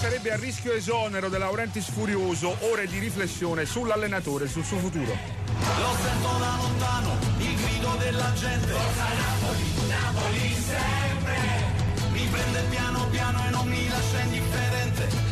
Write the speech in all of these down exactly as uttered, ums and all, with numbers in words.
sarebbe a rischio esonero De Laurentiis furioso, ore di riflessione sull'allenatore e sul suo futuro. Lo sento da lontano, il grido della gente. Forza Napoli, Napoli sempre. Mi prende piano piano e non mi lascia indifferente.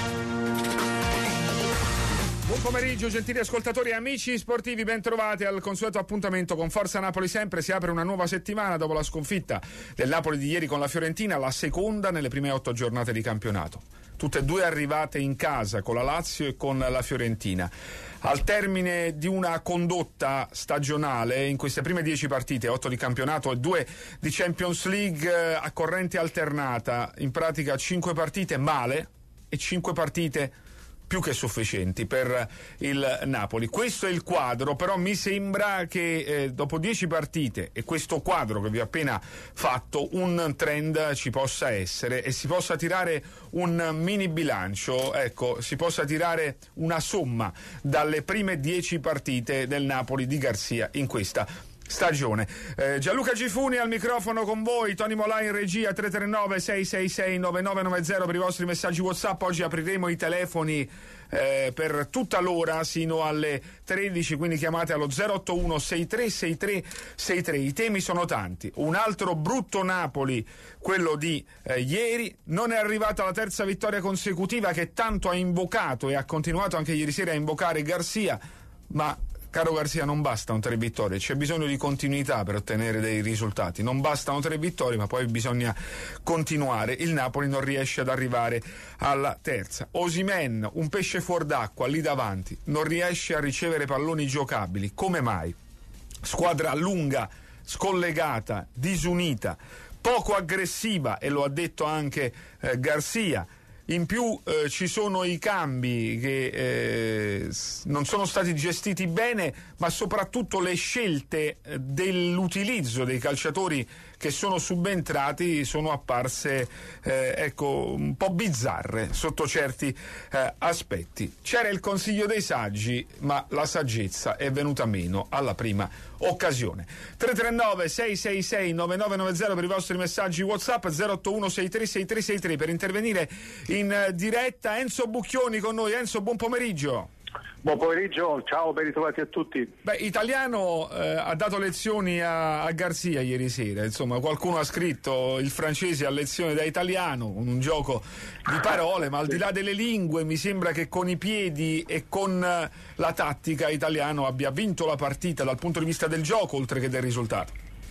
Buon pomeriggio gentili ascoltatori e amici sportivi, ben trovati al consueto appuntamento con Forza Napoli sempre. Si apre una nuova settimana dopo la sconfitta del Napoli di ieri con la Fiorentina, la seconda nelle prime otto giornate di campionato. Tutte e due arrivate in casa con la Lazio e con la Fiorentina. Al termine di una condotta stagionale in queste prime dieci partite, otto di campionato e due di Champions League a corrente alternata, in pratica cinque partite male e cinque partite più che sufficienti per il Napoli. Questo è il quadro, però mi sembra che eh, dopo dieci partite e questo quadro che vi ho appena fatto, un trend ci possa essere e si possa tirare un mini bilancio, ecco, si possa tirare una somma dalle prime dieci partite del Napoli di Garcia in questa stagione. eh, Gianluca Gifuni al microfono con voi, Tony Molà in regia. Tre tre nove sei sei sei nove nove nove zero per i vostri messaggi WhatsApp. Oggi apriremo i telefoni eh, per tutta l'ora sino alle tredici, quindi chiamate allo zero otto uno sei tre sei tre sei tre. I temi sono tanti. Un altro brutto Napoli, quello di eh, ieri. Non è arrivata la terza vittoria consecutiva che tanto ha invocato e ha continuato anche ieri sera a invocare Garcia, ma caro Garcia, non bastano tre vittorie, c'è bisogno di continuità per ottenere dei risultati. Non bastano tre vittorie, ma poi bisogna continuare. Il Napoli non riesce ad arrivare alla terza. Osimhen, un pesce fuor d'acqua lì davanti, non riesce a ricevere palloni giocabili. Come mai? Squadra lunga, scollegata, disunita, poco aggressiva, e lo ha detto anche eh, Garcia. In più eh, ci sono i cambi che eh, non sono stati gestiti bene, ma soprattutto le scelte eh, dell'utilizzo dei calciatori che sono subentrati sono apparse eh, ecco un po' bizzarre sotto certi eh, aspetti. C'era il consiglio dei saggi, ma la saggezza è venuta meno alla prima occasione. Tre tre nove sei sei sei nove nove nove zero per i vostri messaggi WhatsApp, zero otto uno sei tre sei tre sei tre per intervenire in diretta. Enzo Bucchioni con noi. Enzo, buon pomeriggio. Buon pomeriggio, ciao, ben ritrovati a tutti. Beh, Italiano eh, ha dato lezioni a, a Garcia ieri sera, insomma qualcuno ha scritto il francese a lezione da italiano, un gioco di parole, ma al di là delle lingue mi sembra che con i piedi e con eh, la tattica Italiano abbia vinto la partita dal punto di vista del gioco oltre che del risultato.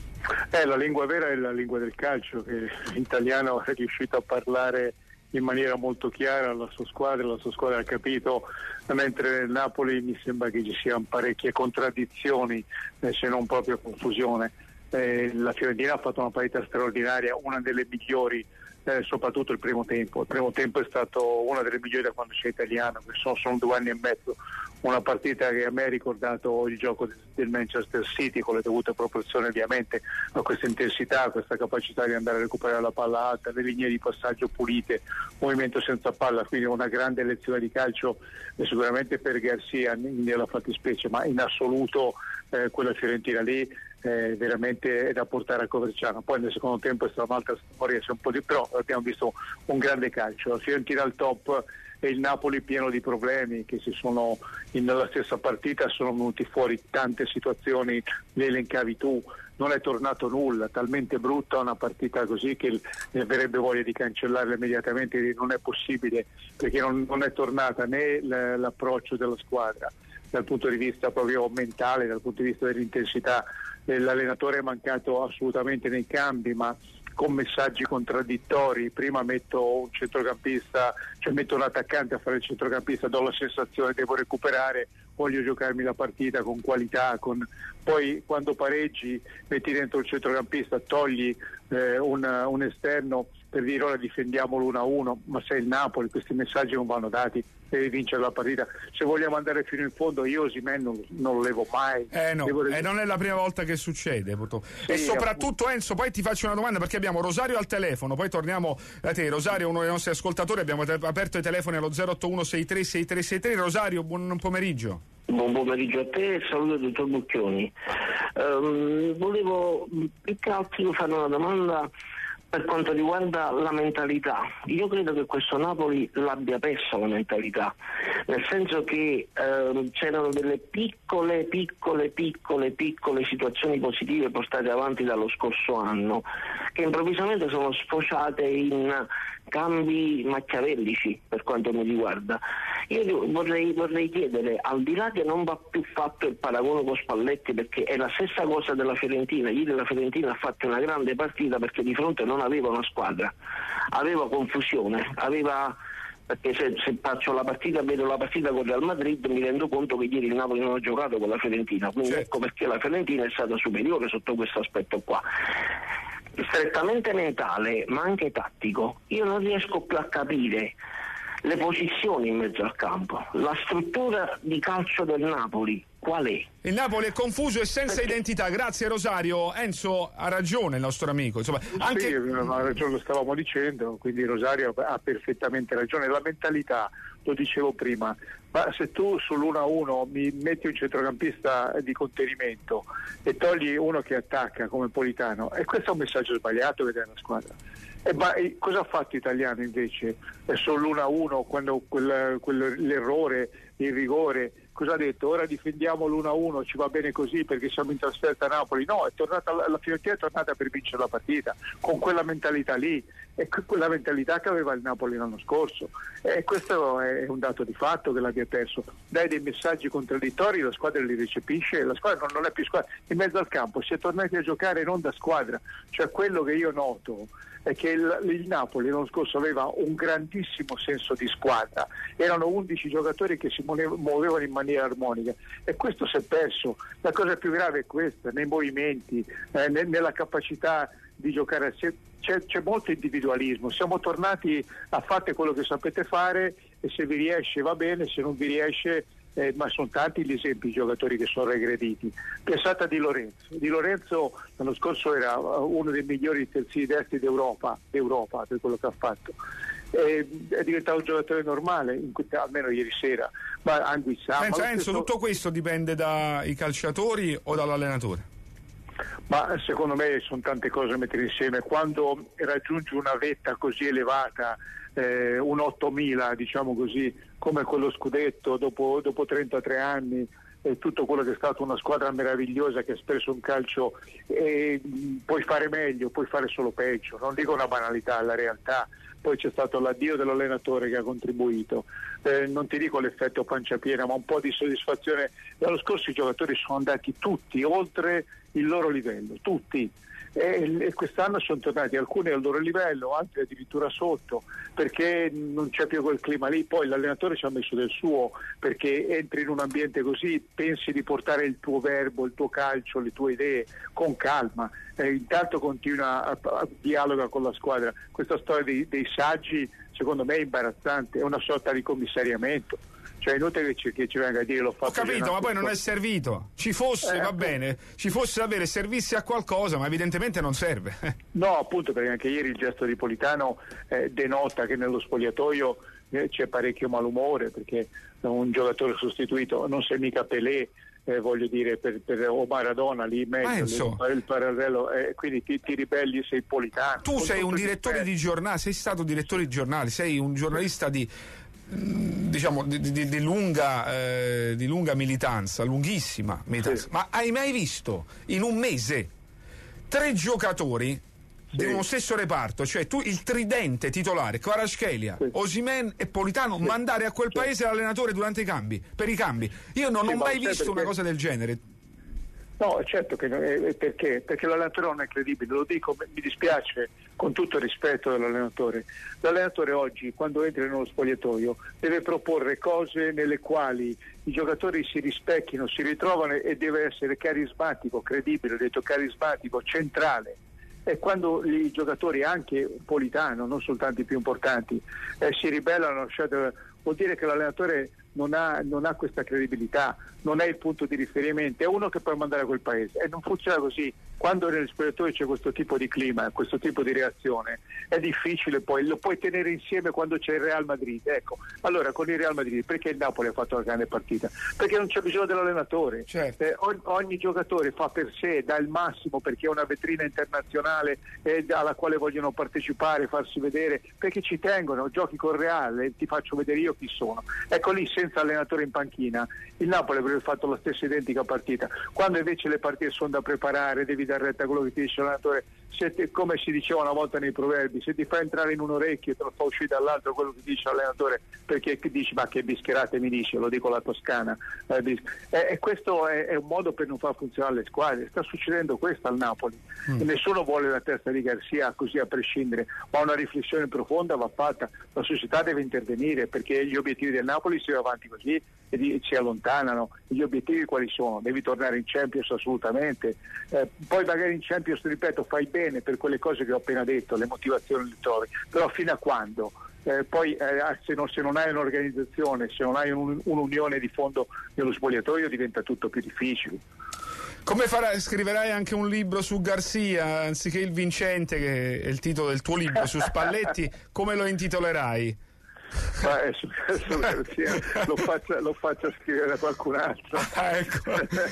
Eh, la lingua vera è la lingua del calcio, che l'italiano è riuscito a parlare in maniera molto chiara la sua squadra, la sua squadra ha capito, mentre nel Napoli mi sembra che ci siano parecchie contraddizioni, eh, se non proprio confusione. Eh, la Fiorentina ha fatto una partita straordinaria, una delle migliori, eh, soprattutto il primo tempo. Il primo tempo è stato una delle migliori da quando c'è Italiano, che sono, sono due anni e mezzo. Una partita che a me ha ricordato il gioco del Manchester City, con le dovute proporzioni ovviamente, a questa intensità, a questa capacità di andare a recuperare la palla alta, le linee di passaggio pulite, movimento senza palla, quindi una grande lezione di calcio eh, sicuramente per Garcia nella fattispecie, ma in assoluto eh, quella Fiorentina lì eh, veramente è da portare a Coverciano. Poi nel secondo tempo è stata un'altra storia, un po' di, però abbiamo visto un grande calcio. La Fiorentina al top e il Napoli pieno di problemi che si sono in, nella stessa partita sono venuti fuori tante situazioni, le elencavi tu, non è tornato nulla, talmente brutta una partita così che ne verrebbe voglia di cancellarla immediatamente. Non è possibile, perché non, non è tornata né l'approccio della squadra dal punto di vista proprio mentale, dal punto di vista dell'intensità. L'allenatore è mancato assolutamente nei cambi, ma con messaggi contraddittori. Prima metto un centrocampista, cioè metto un attaccante a fare il centrocampista, do la sensazione devo recuperare, voglio giocarmi la partita con qualità, con... poi quando pareggi metti dentro il centrocampista, togli eh, un, un esterno per dire ora difendiamolo uno a uno, ma se è il Napoli questi messaggi non vanno dati, devi vincere la partita. Se vogliamo andare fino in fondo io Osimhen non, non lo levo mai. Eh no, e eh, non è la prima volta che succede purtroppo. Sì, e soprattutto appunto. Enzo, poi ti faccio una domanda perché abbiamo Rosario al telefono, poi torniamo da te. Rosario, uno dei nostri ascoltatori, abbiamo te- aperto i telefoni allo zero otto uno sei tre sei tre sei tre. Rosario, buon pomeriggio. Buon pomeriggio a te e saluto il dottor Bucchioni. Um, volevo più che altro fare una domanda Per quanto riguarda la mentalità, io credo che questo Napoli l'abbia persa la mentalità, nel senso che eh, c'erano delle piccole, piccole, piccole, piccole situazioni positive portate avanti dallo scorso anno, che improvvisamente sono sfociate in cambi machiavellici per quanto mi riguarda. Io vorrei, vorrei chiedere, al di là che non va più fatto il paragone con Spalletti, perché è la stessa cosa della Fiorentina, ieri la Fiorentina ha fatto una grande partita perché di fronte non aveva una squadra, aveva confusione, aveva, perché se, se faccio la partita, vedo la partita con Real Madrid, mi rendo conto che ieri il Napoli non ha giocato con la Fiorentina, quindi certo. Ecco perché la Fiorentina è stata superiore sotto questo aspetto qua. Strettamente mentale ma anche tattico, io non riesco più a capire le posizioni in mezzo al campo, la struttura di calcio del Napoli qual è? Il Napoli è confuso e senza Perché... identità. Grazie Rosario. Enzo ha ragione il nostro amico, insomma, anche... Sì, ha ragione, lo stavamo dicendo, quindi Rosario ha perfettamente ragione. La mentalità, lo dicevo prima, ma se tu sull'uno a uno mi metti un centrocampista di contenimento e togli uno che attacca come Politano, e questo è un messaggio sbagliato vedere la squadra. E ma e cosa ha fatto Italiano invece? È sull'uno a uno, quando quel, quel, l'errore, il rigore, cosa ha detto? Ora difendiamo l'uno a uno, ci va bene così perché siamo in trasferta a Napoli. No, è tornata la Fiorentina è tornata per vincere la partita con quella mentalità lì, e quella mentalità che aveva il Napoli l'anno scorso, e questo è un dato di fatto che l'abbia perso. Dai dei messaggi contraddittori, la squadra li recepisce, la squadra non è più squadra. In mezzo al campo si è tornati a giocare non da squadra, cioè quello che io noto è che il, il Napoli l'anno scorso aveva un grandissimo senso di squadra, erano undici giocatori che si muovevano in maniera armonica, e questo si è perso. La cosa più grave è questa, nei movimenti, eh, ne, nella capacità di giocare assieme, c'è, c'è molto individualismo, siamo tornati a fate quello che sapete fare e se vi riesce va bene, se non vi riesce Eh, ma sono tanti gli esempi di giocatori che sono regrediti. Pensate a Di Lorenzo. Di Lorenzo l'anno scorso era uno dei migliori terzini destri d'Europa, d'Europa per quello che ha fatto. Eh, è diventato un giocatore normale, in, almeno ieri sera. Ma Anguissà, Enzo, ma Enzo stesso... tutto questo dipende dai calciatori o dall'allenatore? Ma secondo me sono tante cose da mettere insieme. Quando raggiungi una vetta così elevata, eh, un ottomila diciamo così, come quello scudetto dopo, dopo trentatré anni, e tutto quello che è stato una squadra meravigliosa che ha espresso un calcio, e puoi fare meglio, puoi fare solo peggio, non dico una banalità, la realtà. Poi c'è stato l'addio dell'allenatore che ha contribuito, eh, non ti dico l'effetto pancia piena, ma un po' di soddisfazione. L'anno scorso i giocatori sono andati tutti oltre il loro livello, tutti, e, e quest'anno sono tornati alcuni al loro livello, altri addirittura sotto, perché non c'è più quel clima lì. Poi l'allenatore ci ha messo del suo, perché entri in un ambiente così, pensi di portare il tuo verbo, il tuo calcio, le tue idee con calma, eh, intanto continua a, a dialoga con la squadra. Questa storia dei, dei saggi secondo me è imbarazzante, è una sorta di commissariamento. Cioè è inutile che ci, che ci venga a dire l'ho fatto. Ho capito, ma poi non è servito. Ci fosse, eh, va appunto. bene, ci fosse da avere, servisse a qualcosa, ma evidentemente non serve. No, appunto, perché anche ieri il gesto di Politano eh, denota che nello spogliatoio eh, c'è parecchio malumore, perché un giocatore sostituito non sei mica Pelé, eh, voglio dire, per, per o Maradona lì in mezzo, il, il parallelo, eh, quindi ti, ti ribelli, sei Politano. Tu sei un direttore di giornale, sei stato direttore di giornale, sei un giornalista di diciamo di, di, di lunga eh, di lunga militanza, lunghissima militanza. Sì. Ma hai mai visto in un mese tre giocatori sì. di uno stesso reparto, cioè tu il tridente titolare Kvaratskhelia, sì. Osimhen e Politano, sì. mandare a quel sì. paese l'allenatore durante i cambi, per i cambi? Io non sì, ho mai visto perché... una cosa del genere. No, certo che non è, perché? Perché l'allenatore non è credibile, lo dico, mi dispiace, con tutto il rispetto dell'allenatore. L'allenatore oggi, quando entra nello spogliatoio, deve proporre cose nelle quali i giocatori si rispecchino, si ritrovano, e deve essere carismatico, credibile, ho detto carismatico, centrale. E quando i giocatori, anche Politano, non soltanto i più importanti, eh, si ribellano, cioè, vuol dire che l'allenatore non ha, non ha questa credibilità, non è il punto di riferimento, è uno che puoi mandare a quel paese, e non funziona così. quando negli spogliatoi c'è questo tipo di clima, questo tipo di reazione, è difficile poi, lo puoi tenere insieme quando c'è il Real Madrid. Ecco, allora con il Real Madrid perché il Napoli ha fatto una grande partita? Perché non c'è bisogno dell'allenatore, certo. eh, ogni, ogni giocatore fa per sé, dà il massimo perché è una vetrina internazionale eh, alla quale vogliono partecipare, farsi vedere, perché ci tengono, giochi con Real, ti faccio vedere io chi sono. Ecco, lì senza allenatore in panchina il Napoli avrebbe fatto la stessa identica partita. Quando invece le partite sono da preparare, devi dar retta a quello che ti dice l'allenatore, se te, come si diceva una volta nei proverbi, se ti fa entrare in un orecchio e te lo fa uscire dall'altro quello che dice l'allenatore, perché dici ma che bischerate mi dice, lo dico la toscana, eh, bis- e, e questo è, è un modo per non far funzionare le squadre. Sta succedendo questo al Napoli, mm. e nessuno vuole la testa di Garcia così a prescindere, ma una riflessione profonda va fatta, la società deve intervenire perché gli obiettivi del Napoli si va avanti così e di, si allontanano. Gli obiettivi quali sono? Devi tornare in Champions assolutamente, eh, poi magari in Champions, ripeto, fai bene per quelle cose che ho appena detto, le motivazioni le trovi, però fino a quando? Eh, poi eh, se, non, se non hai un'organizzazione, se non hai un, un'unione di fondo nello spogliatoio diventa tutto più difficile. Come farai? Scriverai anche un libro su Garcia anziché il vincente, che è il titolo del tuo libro, su Spalletti, come lo intitolerai? Ma è su, su Garcia, lo faccia, lo faccia scrivere da qualcun altro. Ah, ecco.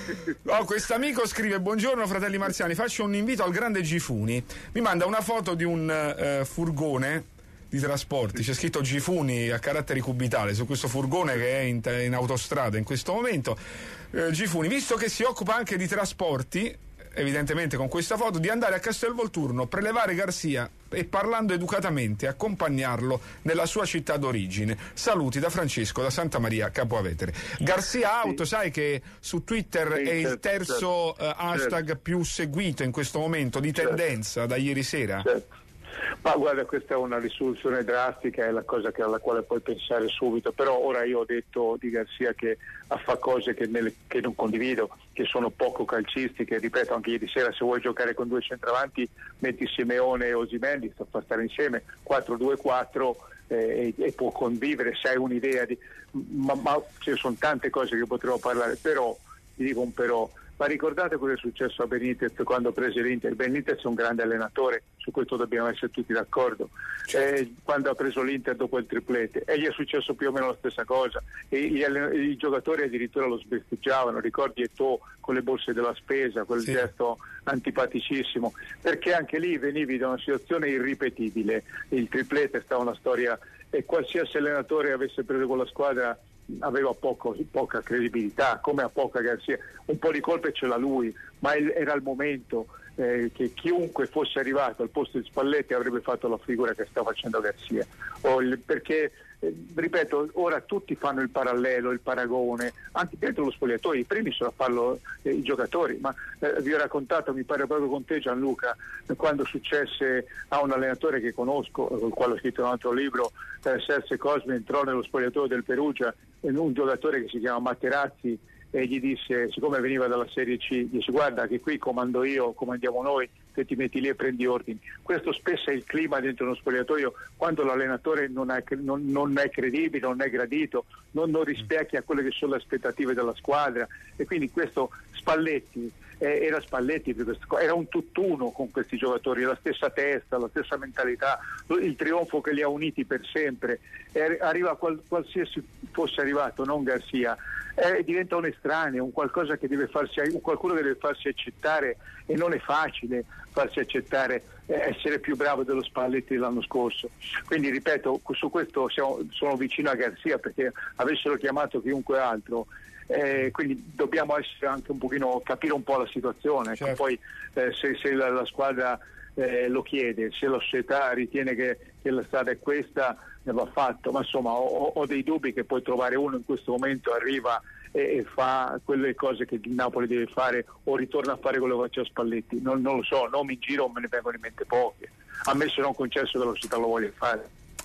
Oh, quest'amico scrive: buongiorno fratelli marziani, faccio un invito al grande Gifuni. Mi manda una foto di un uh, furgone di trasporti, c'è scritto Gifuni a caratteri cubitali su questo furgone che è in, in autostrada in questo momento. eh, Gifuni, visto che si occupa anche di trasporti, evidentemente con questa foto, di andare a Castelvolturno, prelevare Garcia e parlando educatamente accompagnarlo nella sua città d'origine. Saluti da Francesco da Santa Maria Capua Vetere. Garcia Auto, sì. Sai che su Twitter sì, è certo, il terzo certo, uh, hashtag certo. più seguito in questo momento di tendenza certo. da ieri sera. Certo. Ma guarda, questa è una risoluzione drastica, è la cosa che alla quale puoi pensare subito, però ora io ho detto di Garcia che fa cose che, nelle, che non condivido, che sono poco calcistiche. Ripeto, anche ieri sera, se vuoi giocare con due centravanti metti Simeone e Osimhen, sta a stare insieme quattro due quattro eh, e, e può convivere se hai un'idea di, ma, ma ci sono tante cose che potremmo parlare, però ti dico un però. Ma ricordate cosa è successo a Benitez quando prese l'Inter? Benitez è un grande allenatore, su questo dobbiamo essere tutti d'accordo. Eh, quando ha preso l'Inter dopo il triplete, e gli è successo più o meno la stessa cosa. E gli, i giocatori addirittura lo sbeffeggiavano, ricordi Eto'o con le borse della spesa, quel sì. gesto antipaticissimo, perché anche lì venivi da una situazione irripetibile. Il triplete è stata una storia, e qualsiasi allenatore avesse preso con la squadra aveva poco, poca credibilità, come a poca Garcia. Un po' di colpe ce l'ha lui, ma il, era il momento eh, che chiunque fosse arrivato al posto di Spalletti avrebbe fatto la figura che sta facendo Garcia. O il, perché eh, ripeto, ora tutti fanno il parallelo, il paragone, anche dentro lo spogliatoio, i primi sono a farlo eh, i giocatori, ma eh, vi ho raccontato, mi pare proprio con te Gianluca, eh, quando successe a un allenatore che conosco, con il quale ho scritto un altro libro, eh, Serse Cosme entrò nello spogliatoio del Perugia, un giocatore che si chiama Materazzi, e gli disse, siccome veniva dalla Serie C, disse: guarda che qui comando io, comandiamo noi, che ti metti lì e prendi ordini. Questo spesso è il clima dentro uno spogliatoio, quando l'allenatore non è, non, non è credibile, non è gradito, non, non rispecchia quelle che sono le aspettative della squadra, e quindi questo Spalletti eh, era Spalletti, era un tutt'uno con questi giocatori, la stessa testa, la stessa mentalità, il trionfo che li ha uniti per sempre. E arriva qual, qualsiasi fosse arrivato, non Garcia, eh, diventa un estraneo, un qualcosa che deve farsi, un qualcuno che deve farsi accettare, e non è facile farsi accettare, eh, essere più bravo dello Spalletti dell'anno scorso. Quindi ripeto, su questo siamo, sono vicino a Garcia, perché avessero chiamato chiunque altro. Eh, quindi dobbiamo essere anche un pochino, capire un po' la situazione, certo. Poi eh, se, se la, la squadra eh, lo chiede, se la società ritiene che, che la strada è questa, ne va fatto, ma insomma ho, ho dei dubbi che puoi trovare uno in questo momento arriva e, e fa quelle cose che il Napoli deve fare, o ritorna a fare quello che faceva Spalletti. Non, non lo so, non mi giro, me ne vengono in mente poche, ammesso non concesso che la società lo voglia fare.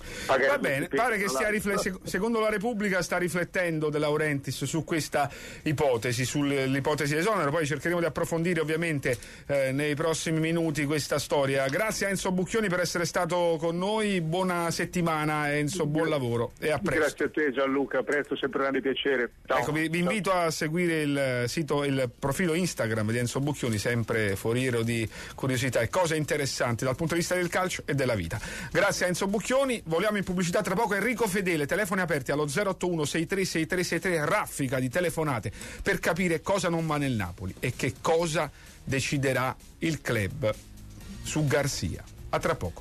Magari Va bene, pare che stia rifle- secondo la Repubblica sta riflettendo De Laurentiis su questa ipotesi, sull'ipotesi esonero, poi cercheremo di approfondire ovviamente eh, nei prossimi minuti questa storia. Grazie a Enzo Bucchioni per essere stato con noi, buona settimana Enzo, buon lavoro e a presto. Grazie a te Gianluca, a presto, sempre un grande piacere. Ciao. Ecco, vi, vi invito a seguire il sito, il profilo Instagram di Enzo Bucchioni, sempre foriero di curiosità e cose interessanti dal punto di vista del calcio e della vita. Grazie a Enzo Bucchioni, voliamo in pubblicità tra poco. Enrico Fedele, telefoni aperti allo zero otto uno sei tre sei tre sei tre, raffica di telefonate per capire cosa non va nel Napoli e che cosa deciderà il club su Garcia. A tra poco.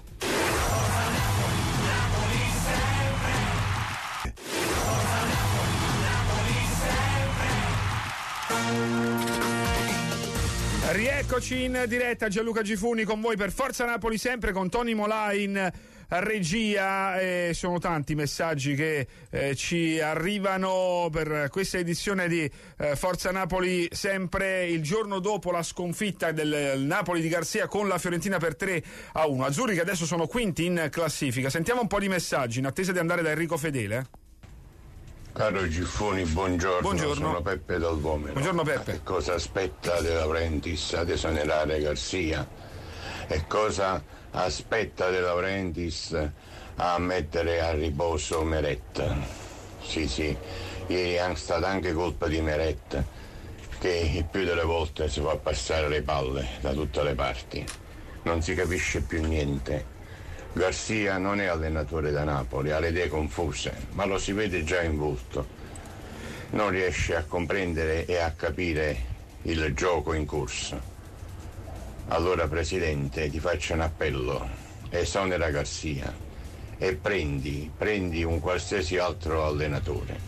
Rieccoci in diretta, Gianluca Gifuni con voi per Forza Napoli sempre, con Tony Molà in regia. Eh, sono tanti messaggi che eh, ci arrivano per questa edizione di eh, Forza Napoli sempre, il giorno dopo la sconfitta del Napoli di Garcia con la Fiorentina per tre a uno. Azzurri che adesso sono quinti in classifica. Sentiamo un po' di messaggi in attesa di andare da Enrico Fedele. Caro Giffoni, buongiorno. Buongiorno. Sono Peppe dal Vomero. Buongiorno Peppe. Che cosa aspetta De Laurentiis ad esonerare Garcia? E cosa aspetta De Laurentiis a mettere a riposo Meret? Sì, sì, ieri è stata anche colpa di Meret, che il più delle volte si fa passare le palle da tutte le parti. Non si capisce più niente. Garcia non è allenatore da Napoli, ha le idee confuse, ma lo si vede già in volto. Non riesce a comprendere e a capire il gioco in corso. Allora, Presidente, ti faccio un appello: esonera Garcia e prendi, prendi un qualsiasi altro allenatore.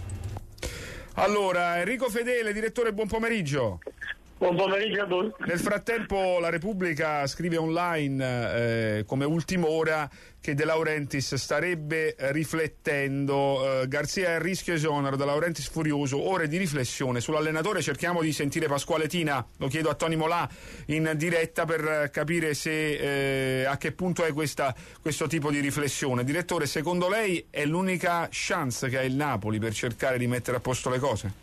Allora, Enrico Fedele, direttore, buon pomeriggio. Buon pomeriggio a voi. Nel frattempo la Repubblica scrive online eh, come ultima ora che De Laurentiis starebbe riflettendo. eh, Garcia è a rischio esonero, De Laurentiis furioso, ore di riflessione sull'allenatore. Cerchiamo di sentire Pasquale Tina, lo chiedo a Tony Molà in diretta per capire se eh, a che punto è questa, questo tipo di riflessione. Direttore, secondo lei è l'unica chance che ha il Napoli per cercare di mettere a posto le cose?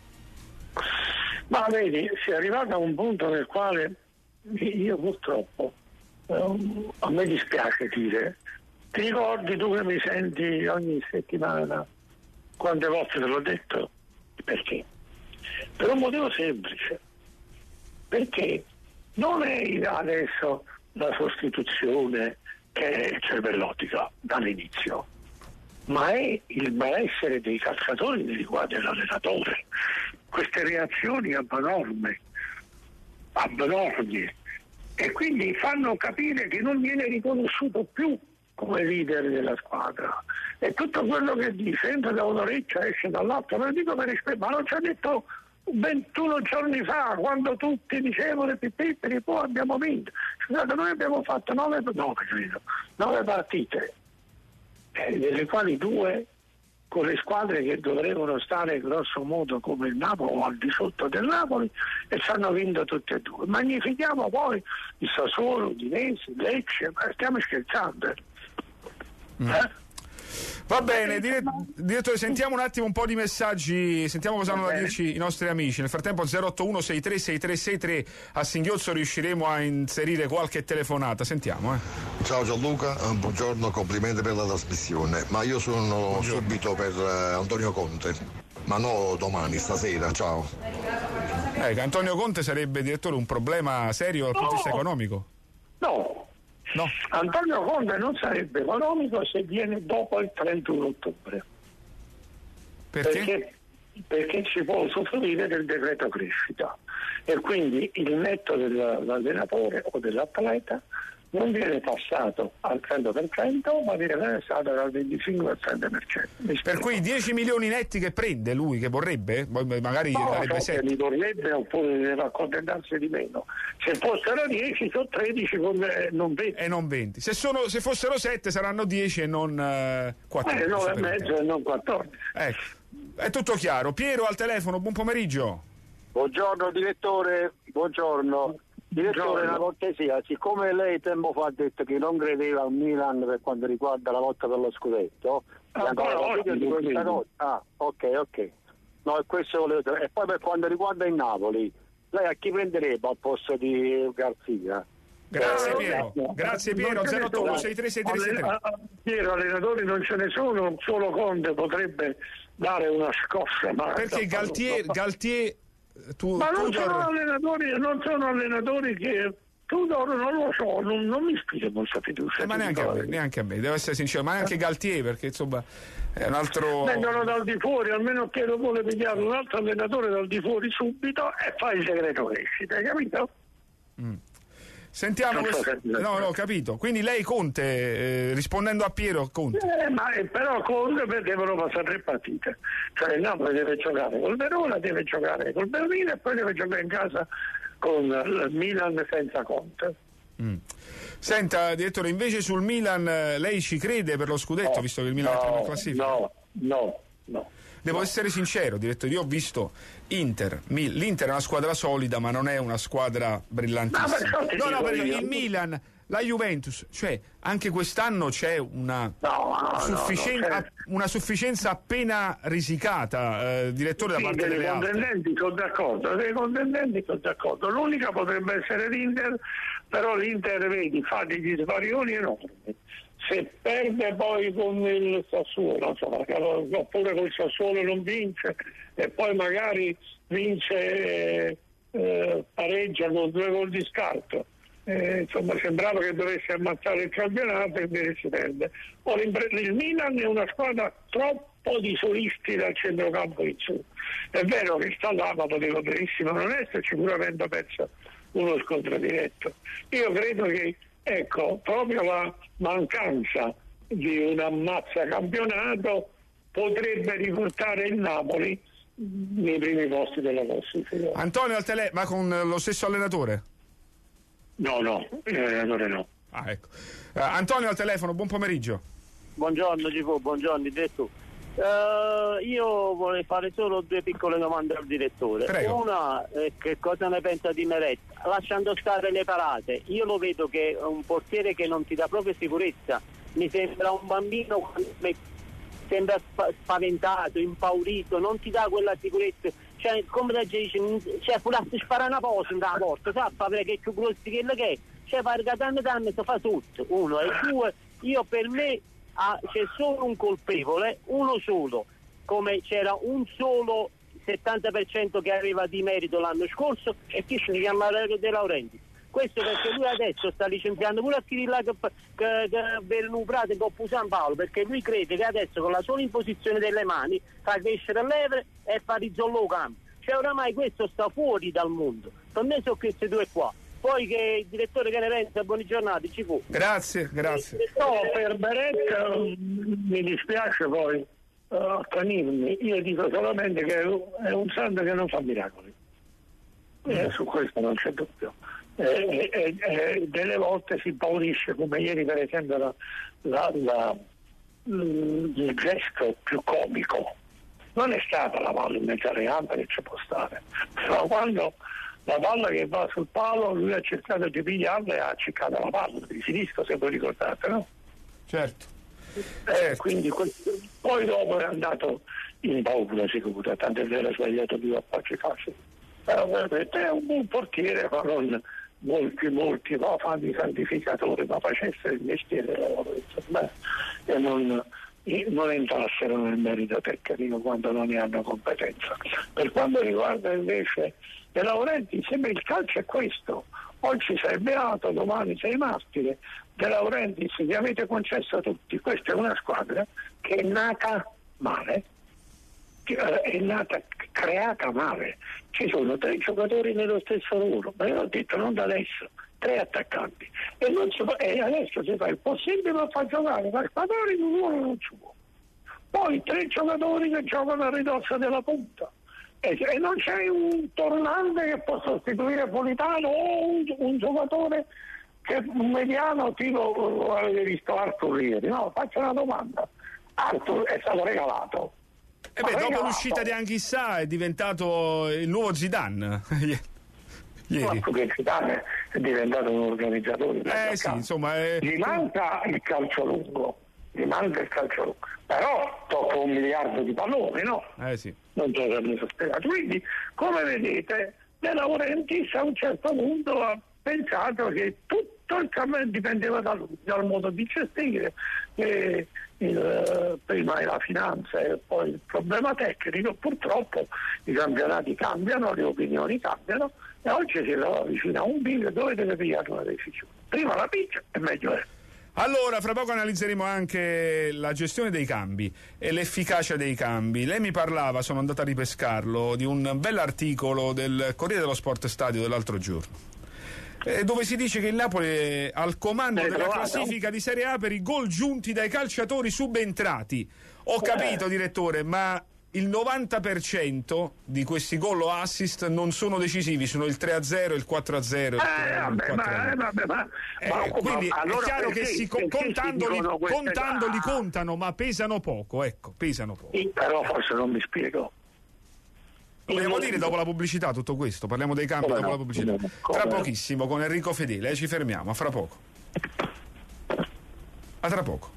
Ma vedi, si è arrivato a un punto nel quale io purtroppo, eh, a me dispiace dire, ti ricordi tu che mi senti ogni settimana, quante volte te l'ho detto? Perché? Per un motivo semplice, perché non è adesso la sostituzione che è cervellotica dall'inizio, ma è il malessere dei calciatori nei riguardi dell'allenatore. Queste reazioni abnormi, abnormi, e quindi fanno capire che non viene riconosciuto più come leader della squadra, e tutto quello che dice entra da un orecchio e esce dall'altra. Me lo dico per rispetto, ma non ci ha detto ventuno giorni fa, quando tutti dicevano pippi, poi abbiamo vinto. Scusate, noi abbiamo fatto nove, nove, credo, nove partite, eh, delle quali due con le squadre che dovrebbero stare grosso modo come il Napoli o al di sotto del Napoli, e ci hanno vinto tutte e due. Magnifichiamo poi il Sassuolo, Udinese, Lecce, ma stiamo scherzando. Mm. Eh? Va bene, dire- direttore, sentiamo un attimo un po' di messaggi, sentiamo cosa hanno da dirci i nostri amici. Nel frattempo zero otto uno sei tre sei tre sei tre, a Singhiozzo riusciremo a inserire qualche telefonata, sentiamo. Eh. Ciao Gianluca, eh, buongiorno, complimenti per la trasmissione, ma io sono buongiorno. subito per eh, Antonio Conte, ma no domani, stasera, ciao. Eh, Antonio Conte sarebbe, direttore, un problema serio dal punto di vista economico? No. No. Antonio Conte non sarebbe economico se viene dopo il trentuno ottobre. Perché? Perché, perché si può usufruire del decreto crescita, e quindi il netto dell'allenatore o dell'atleta non viene passato al cento per cento, ma viene passato dal venticinque al trenta per cento. Per cui dieci milioni netti che prende lui, che vorrebbe, magari no, darebbe so sette. Li vorrebbe, oppure deve accontentarsi di meno. Se fossero dieci sono tredici con eh, non venti. E non venti. Se, sono, se fossero sette saranno dieci e non eh, quattordici. Eh, nove e mezzo e non quattordici. Ecco, è tutto chiaro. Piero al telefono, buon pomeriggio. Buongiorno direttore, buongiorno. Direttore, una cortesia, siccome lei tempo fa ha detto che non credeva al Milan per quanto riguarda la lotta per lo scudetto, ah, no, di questa cosa. Ah, ok, ok. No, questo volevo dire. E poi per quanto riguarda il Napoli, lei a chi prenderebbe al posto di Garzia? Grazie Piero, grazie Piero, zero otto uno sei tre sei tre sei tre. Piero, allenatori non ce ne sono, solo Conte potrebbe dare una scossa. Ma perché Galtier, Galtier tu, ma non Tudor... sono allenatori, non sono allenatori che Tudor non lo so, non, non mi ispira molta fiducia. Eh, ma neanche a, me, neanche a me, devo essere sincero, ma neanche Galtier, perché insomma è un altro. Vengono dal di fuori, almeno che lo vuole pigliare un altro allenatore dal di fuori subito e fa il segreto crescita, hai capito? Mm. Sentiamo questo... No, no, ho capito. Quindi lei Conte, eh, rispondendo a Piero, Conte. Eh, ma eh, però Conte devono passare tre partite. Cioè il Napoli deve giocare col Verona, deve giocare col Berlino e poi deve giocare in casa con il Milan senza Conte. Mm. Senta, direttore, invece sul Milan lei ci crede per lo scudetto, no, visto che il Milan no, è primo in classifica? No, no, no. Devo no. essere sincero, direttore, io ho visto Inter, l'Inter è una squadra solida, ma non è una squadra brillantissima. No, no, perché il Milan, la Juventus, cioè anche quest'anno c'è una, no, no, sufficien- no, no, certo. una sufficienza appena risicata, eh, direttore, da sì, parte delle altre. Contendenti sono d'accordo, dei contendenti sono d'accordo. L'unica potrebbe essere l'Inter, però l'Inter, vedi, fa degli svarioni enormi. Se perde poi con il Sassuolo, insomma, oppure col Sassuolo non vince e poi magari vince, eh, pareggia con due gol di scarto. Eh, insomma, sembrava che dovesse ammazzare il campionato e invece si perde. Ora, il Milan è una squadra troppo di solisti dal centrocampo in su. È vero che sta là, ma poteva benissimo non esserci, pur avendo perso uno scontro diretto. Io credo che, ecco, proprio la mancanza di un ammazza campionato potrebbe riportare il Napoli nei primi posti della classifica. Antonio al tele, ma con lo stesso allenatore? No, no, l'allenatore no. Ah, ecco. Uh, Antonio al telefono, buon pomeriggio. Buongiorno Gifu, buongiorno, detto. Uh, io vorrei fare solo due piccole domande al direttore. Prego. Una, eh, che cosa ne pensa di Meret? Lasciando stare le parate, io lo vedo che è un portiere che non ti dà proprio sicurezza, mi sembra un bambino, mi sembra spaventato, impaurito, non ti dà quella sicurezza, cioè come da dice, cioè pulassi sparare una cosa in la porta, sa, perché è più grosso che che è, cioè perché tanto tanto si fa tutto, uno e due, io per me ah, c'è solo un colpevole, uno solo, come c'era un solo settanta per cento che aveva di merito l'anno scorso e chi si chiama De Laurentiis. Questo perché lui adesso sta licenziando pure a Chirilla che, che, che Vernu Prate e Coppu San Paolo, perché lui crede che adesso con la sola imposizione delle mani fa crescere l'Evere e fa rizzollo campo. Cioè oramai questo sta fuori dal mondo. Per me sono questi due qua. Poi che il direttore che ne pensa, buone giornate, ci fu. Grazie, grazie. No, per Beretta mi dispiace poi uh, accanirmi. Io dico solamente che è un santo che non fa miracoli. Eh, su questo non c'è dubbio. Eh, eh, eh, delle volte si impaurisce, come ieri per esempio la, la, la, il gesto più comico non è stata la palla in mezzo alle gambe, che ci può stare, però quando la palla che va sul palo lui ha cercato di pigliarla e ha accecato la palla di sinistra, se voi ricordate, no? Certo. Eh, certo. Quindi questo, poi dopo è andato in paura sicura, tanto è vero, ha sbagliato due appacci facili. È un buon portiere, ma non molti, molti no, fanno i santificatori, ma facessero il mestiere beh, e non, non entrassero nel merito tecnico quando non ne hanno competenza. Per quanto riguarda invece De Laurentiis, sembra il calcio è questo: oggi sei beato, domani sei martire. De Laurentiis vi avete concesso tutti, questa è una squadra che è nata male, è nata creata male. Ci sono tre giocatori nello stesso ruolo, ma io ho detto non da adesso, tre attaccanti, e, non si fa, e adesso si fa il possibile per far giocare Raspadori in un ruolo non suo, poi tre giocatori che giocano a ridosso della punta e, e non c'è un tornante che può sostituire Politano o un, un giocatore che un mediano tipo, avete visto Arthur ieri, no? Faccio una domanda, Arthur è stato regalato. E eh beh, dopo l'uscita di Anghissà è diventato il nuovo Zidane. Ieri. Zidane è diventato un organizzatore. Eh sì, insomma, è... gli manca il calcio lungo, gli manca il calcio lungo, però tocca un miliardo di palloni, no? Eh sì. Non so se mi sono spiegato. Quindi, come vedete, De Laurentiis a un certo punto ha pensato che tutto il cammino dipendeva da lui, dal modo di gestire, e il, prima la finanza e poi il problema tecnico. Purtroppo i campionati cambiano, le opinioni cambiano e oggi si trova vicino a un bivio dove deve pigliare una decisione. Prima la piccia e meglio è. Allora, fra poco analizzeremo anche la gestione dei cambi e l'efficacia dei cambi. Lei mi parlava, sono andato a ripescarlo, di un bell'articolo del Corriere dello Sport Stadio dell'altro giorno, eh, dove si dice che il Napoli è al comando Hai della trovato? classifica di Serie A per i gol giunti dai calciatori subentrati. Ho capito, direttore, ma il novanta per cento di questi gol o assist non sono decisivi, sono il tre a zero, il quattro a zero, il Eh, vabbè, ma, eh, vabbè, ma, Eh, ma- quindi ma allora è chiaro perché- che si, perché contandoli, si dicono queste- contandoli Ah, contano, ma pesano poco, ecco, pesano poco. sì, però forse non mi spiego. Lo vogliamo dire dopo la pubblicità tutto questo? Parliamo dei campi Come dopo no? la pubblicità. Come no? Tra pochissimo con Enrico Fedele, eh, ci fermiamo, a fra poco. A tra poco.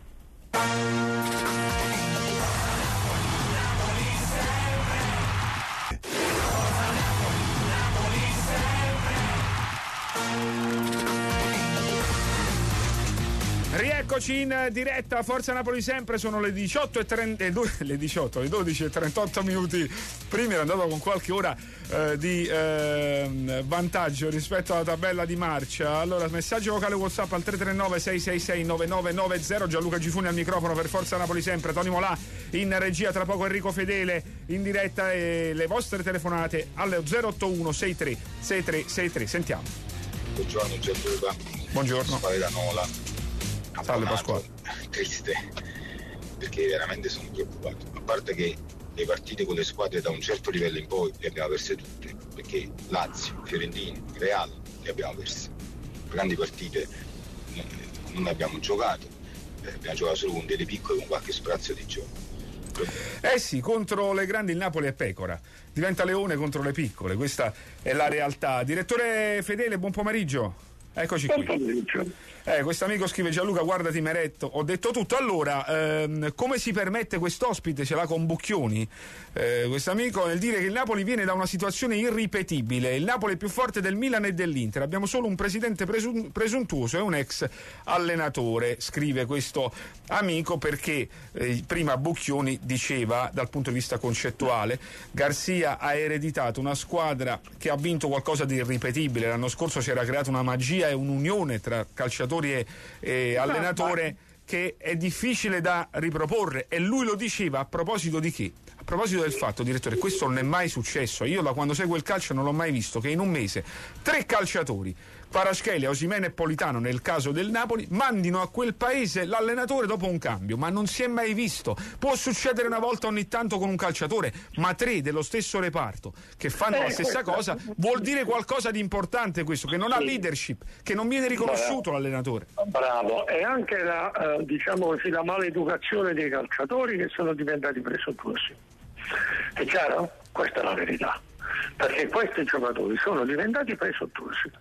Rieccoci in diretta, Forza Napoli sempre, sono le diciotto e trenta, eh, le diciotto, le dodici e trentotto minuti. Prima era andato con qualche ora eh, di eh, vantaggio rispetto alla tabella di marcia. Allora, messaggio vocale WhatsApp al tre tre nove sei sei sei nove nove nove zero. Gianluca Gifuni al microfono per Forza Napoli sempre, Tony Molà in regia, tra poco Enrico Fedele in diretta e le vostre telefonate alle zero otto uno sei tre sei tre sei tre. Sentiamo. Buongiorno Gianluca. Buongiorno. Nola. Salve Pasquale. Triste, perché veramente sono preoccupato. A parte che le partite con le squadre da un certo livello in poi le abbiamo perse tutte, perché Lazio, Fiorentina, Real le abbiamo perse. Grandi partite eh, non abbiamo giocato, eh, abbiamo giocato solo con delle piccole, con qualche sprazzo di gioco. Eh sì, contro le grandi il Napoli è pecora, diventa leone contro le piccole, questa è la realtà. Direttore Fedele, buon pomeriggio. Eccoci qui. Eh, questo amico scrive: Gianluca, guardati Meretto, ho detto tutto. Allora, ehm, come si permette quest'ospite, ce l'ha con Bucchioni, eh, questo amico, nel dire che il Napoli viene da una situazione irripetibile, il Napoli è più forte del Milan e dell'Inter, abbiamo solo un presidente presun- presuntuoso e un ex allenatore, scrive questo amico, perché eh, prima Bucchioni diceva, dal punto di vista concettuale, Garcia ha ereditato una squadra che ha vinto qualcosa di irripetibile, l'anno scorso si era creata una magia e un'unione tra calciatori e, e allenatore che è difficile da riproporre, e lui lo diceva a proposito di che? A proposito del fatto, direttore, questo non è mai successo, io da quando seguo il calcio non l'ho mai visto, che in un mese tre calciatori, Kvaratskhelia, Osimhen e Politano nel caso del Napoli, mandino a quel paese l'allenatore dopo un cambio, ma non si è mai visto. Può succedere una volta ogni tanto con un calciatore, ma tre dello stesso reparto che fanno Eh, la stessa questo- cosa vuol dire qualcosa di importante, questo, che non ha Sì. leadership, che non viene riconosciuto l'allenatore. Bravo, e anche la, eh, diciamo così, la maleducazione dei calciatori che sono diventati presuntuosi. È chiaro? Questa è la verità, perché questi giocatori sono diventati presuntuosi.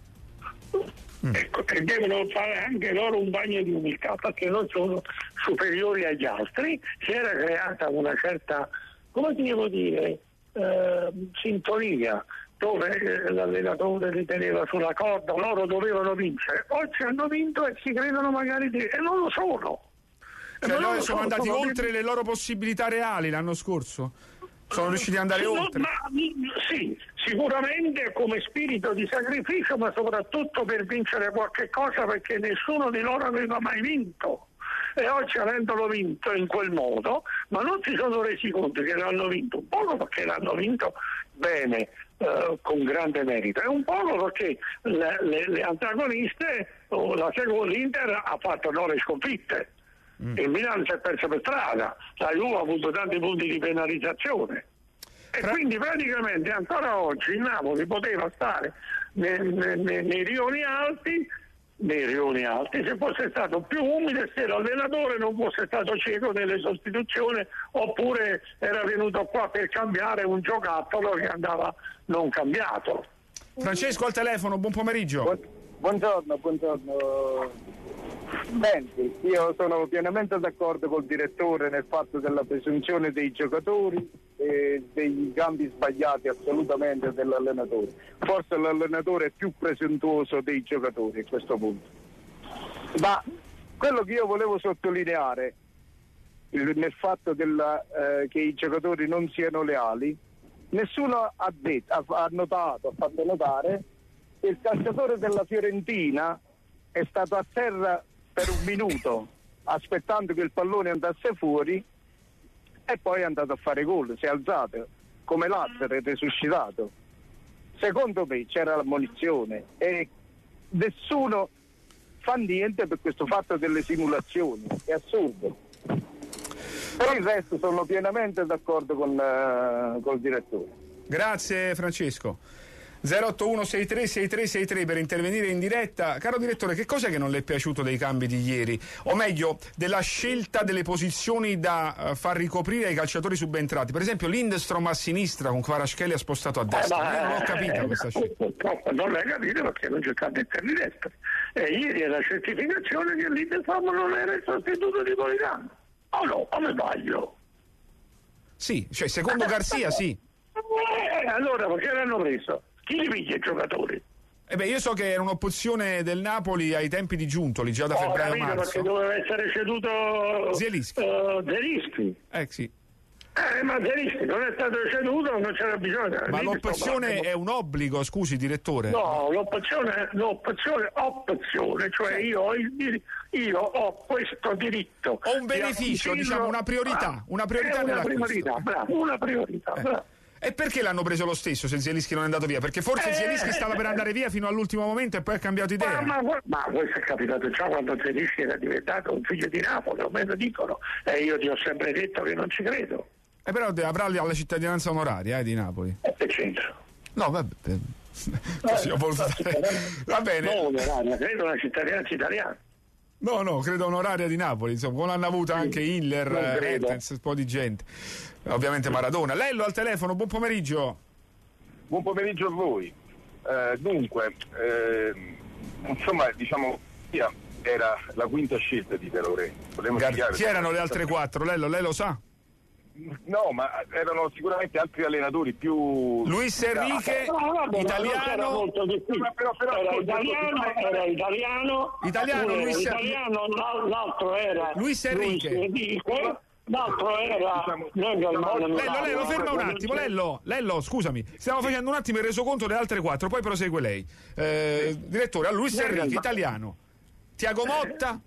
Mm. Ecco, e devono fare anche loro un bagno di umiltà, perché non sono superiori agli altri. Si era creata una certa, come devo dire, eh, sintonia, dove eh, l'allenatore li teneva sulla corda, loro dovevano vincere. Oggi hanno vinto e si credono magari di... e non lo sono. E Cioè non loro lo sono andati sono oltre le loro possibilità reali l'anno scorso? Sono riusciti ad andare Sì, no, oltre? ma, sì, sicuramente come spirito di sacrificio, ma soprattutto per vincere qualche cosa, perché nessuno di loro aveva mai vinto. E oggi, avendolo vinto in quel modo, ma non si sono resi conto che l'hanno vinto un poco perché l'hanno vinto bene, eh, con grande merito, e un poco perché le, le, le antagoniste, o la seconda, l'Inter ha fatto nove sconfitte. Mm. Il Milan si è perso per strada, la Juve ha avuto tanti punti di penalizzazione, e Fra... quindi praticamente ancora oggi il Napoli poteva stare nei, nei, nei rioni alti, nei rioni alti se fosse stato più umile, se l'allenatore non fosse stato cieco nelle sostituzioni, oppure era venuto qua per cambiare un giocattolo che andava non cambiato. Francesco al telefono, buon pomeriggio. Bu- buongiorno, buongiorno. Senti, io sono pienamente d'accordo col direttore nel fatto della presunzione dei giocatori e dei cambi sbagliati assolutamente dell'allenatore. Forse l'allenatore è più presuntuoso dei giocatori a questo punto. Ma quello che io volevo sottolineare il, nel fatto della, eh, che i giocatori non siano leali, nessuno ha, detto, ha, ha notato, ha fatto notare che il calciatore della Fiorentina è stato a terra per un minuto aspettando che il pallone andasse fuori e poi è andato a fare gol, si è alzato come Lazzaro, è resuscitato. Secondo me c'era l'ammonizione e nessuno fa niente per questo fatto delle simulazioni, è assurdo. Per il resto sono pienamente d'accordo con uh, col direttore. Grazie Francesco. zero otto uno sei tre sei tre sei tre per intervenire in diretta. Caro direttore, che cos'è che non le è piaciuto dei cambi di ieri? O meglio, della scelta delle posizioni da uh, far ricoprire ai calciatori subentrati? Per esempio Lindstrom a sinistra con Kvaratskhelia spostato a destra. Io non l'ho capita questa scelta. Purtroppo non l'hai capito perché non giocate interni destri. E ieri è la certificazione che Lindstrom non era il sostituto di Politano. Oh no, come sbaglio? Sì, cioè secondo Garcia sì. Eh, allora perché l'hanno preso? Chi li piglia i giocatori? Eh beh, io so che era un'opzione del Napoli ai tempi di Giuntoli, già da oh, febbraio-marzo. Perché doveva essere ceduto Zielinski. Uh, Zielinski. Eh sì. Eh, ma Zielinski non è stato ceduto, non c'era bisogno. Ma l'opzione è un obbligo, scusi direttore. No, l'opzione, l'opzione, opzione, cioè io ho, il, io ho questo diritto. Ho un beneficio, diciamo, una priorità. Una priorità una nell'acquisto. priorità, bravo, una priorità, eh. bravo. E perché l'hanno preso lo stesso se Zielinski non è andato via? Perché forse eh, Zielinski stava per andare via fino all'ultimo momento e poi ha cambiato idea. Ma, ma, ma questo è capitato già quando Zielinski era diventato un figlio di Napoli, o me lo dicono, e io ti ho sempre detto che non ci credo. Eh però avrà la cittadinanza onoraria eh, di Napoli. E che c'entra? No, vabbè. Così ho voluto dare... Va bene. No, onoraria, credo una cittadinanza italiana. No, no, credo onoraria di Napoli, insomma, come l'hanno avuta anche Hiller, Ertens, un po' di gente. Ovviamente Maradona. Lello al telefono, buon pomeriggio. Buon pomeriggio a voi. Eh, dunque, eh, insomma, diciamo, era la quinta scelta di De Laurentiis. Gar- chi erano le altre quattro? Lello, lei lo sa? No, ma erano sicuramente altri allenatori più... Luis Enrique, no, vabbè, italiano... Però, però, però, era italiano, era italiano... Italiano, era Luis italiano, l'altro era... Luis Enrique. Luis Enrique. L'altro era Lello, Lello, ferma un attimo, Lello, Lello, scusami, stiamo facendo un attimo il resoconto delle altre quattro, poi prosegue lei. Eh, direttore, a Luis Enrique, italiano. Tiago Motta?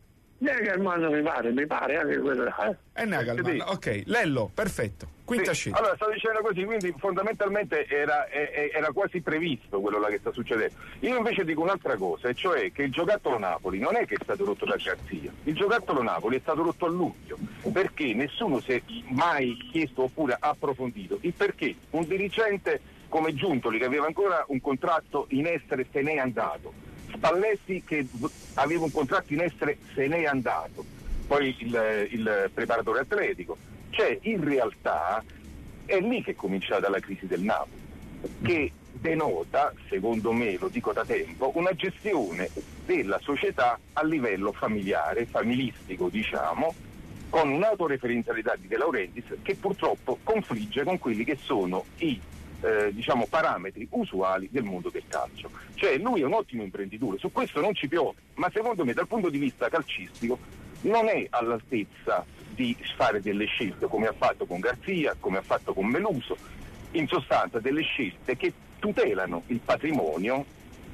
Nagelman mi pare, mi pare anche quello. Eh? E Nagelman, ok. Lello, perfetto. Quinta sì. scelta. Allora, stavo dicendo così, quindi fondamentalmente era, era quasi previsto quello là che sta succedendo. Io invece dico un'altra cosa, e cioè che il giocattolo Napoli non è che è stato rotto da Garzia, il giocattolo Napoli è stato rotto a luglio, perché nessuno si è mai chiesto oppure approfondito il perché un dirigente come Giuntoli, che aveva ancora un contratto in essere, se n'è andato. Spalletti, che aveva un contratto in essere, se n'è andato, poi il, il preparatore atletico. Cioè, in realtà è lì che è cominciata la crisi del Napoli, che denota, secondo me, lo dico da tempo, una gestione della società a livello familiare, familistico diciamo, con un'autoreferenzialità di De Laurentiis che purtroppo confligge con quelli che sono i Eh, diciamo parametri usuali del mondo del calcio. Cioè lui è un ottimo imprenditore, su questo non ci piove, ma secondo me dal punto di vista calcistico non è all'altezza di fare delle scelte come ha fatto con Garzia, come ha fatto con Meluso, in sostanza delle scelte che tutelano il patrimonio